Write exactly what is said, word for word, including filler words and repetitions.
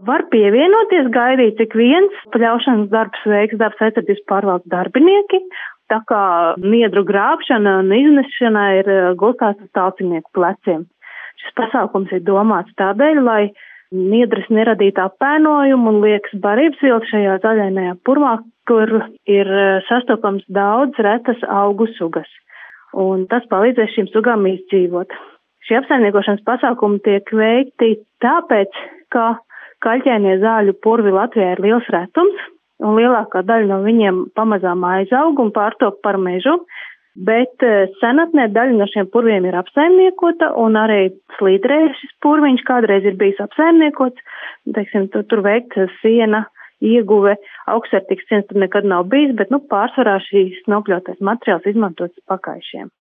Var pievienoties, gaidīt, cik viens pļaušanas darbs veiks dabas aizsardzības pārvaldes darbinieki, tā kā niedru grābšana un iznešana ir gulstās uz talcinieku pleciem. Šis pasākums ir domāts tādēļ, lai niedras neradītu apēnojumu un liekas barības viltu šajā zaļainajā purvā, kur ir sastopams daudz retas augu sugas. Un tas palīdzēs šīm sugām izdzīvot. Šie apsaimniekošanas pasākumi tiek veikti tāpēc, ka kaļķēnie zāļu purvi Latvijā ir liels retums, un lielākā daļa no viņiem pamazām aizaug un pārtop par mežu, bet senatnē daļa no šiem purviem ir apsaimniekota, un arī Slīdrē šis purviņš kādreiz ir bijis apsaimniekots, teiksim, tur, tur veikt siena, ieguve, augstsvērtīgs ciens tur nekad nav bijis, bet, nu, pārsvarā šīs nopļautais materiāls izmantots pakaišiem.